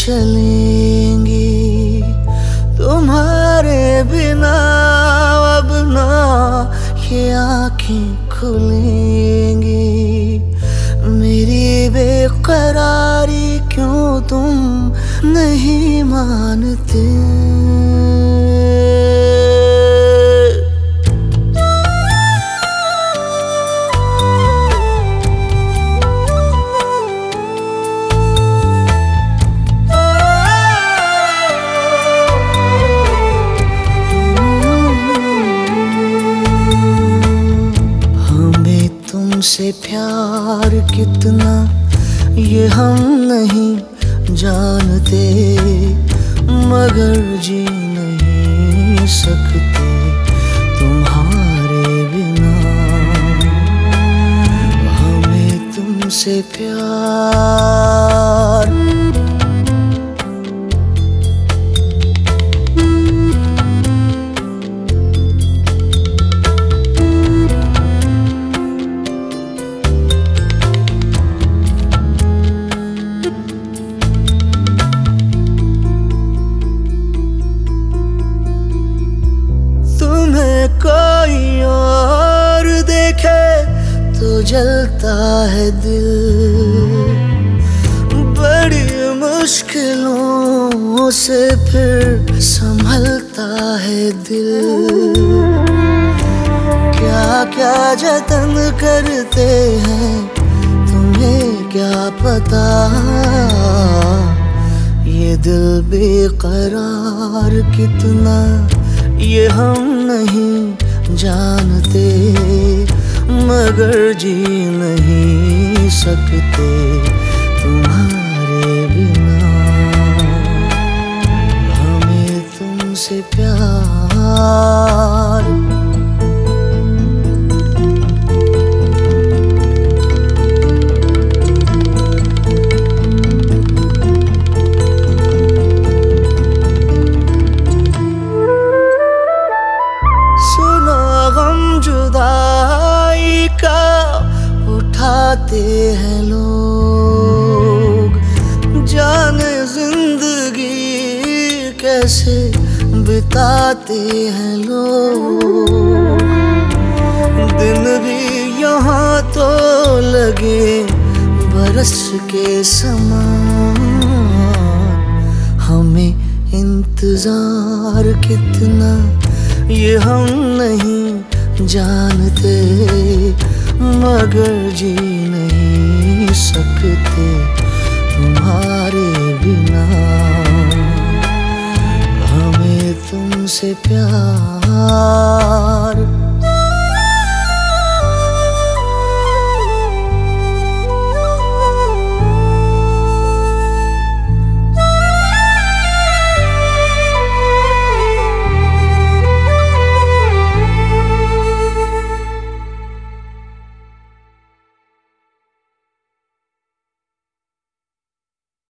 चलेंगी तुम्हारे बिना, अब ना ये आँखें खुलेंगी। मेरी बेकरारी क्यों तुम नहीं मानते? तुमसे प्यार कितना ये हम नहीं जानते, मगर जी नहीं सकते तुम्हारे बिना। हमें तुमसे प्यार कोई और देखे तो जलता है दिल, बड़ी मुश्किलों से फिर संभलता है दिल। क्या क्या जतन करते हैं तुम्हें क्या पता, ये दिल बेकरार कितना ये हम नहीं जानते, मगर जी नहीं सकते तुम्हारे बिना। हमें तुमसे प्यार जुदाई का उठाते हैं लोग, जाने जिंदगी कैसे बिताते हैं लोग। दिन भी यहाँ तो लगे बरस के समान, हमें इंतजार कितना ये हम नहीं जानते, मगर जी नहीं सकते तुम्हारे बिना। हमें तुमसे प्यार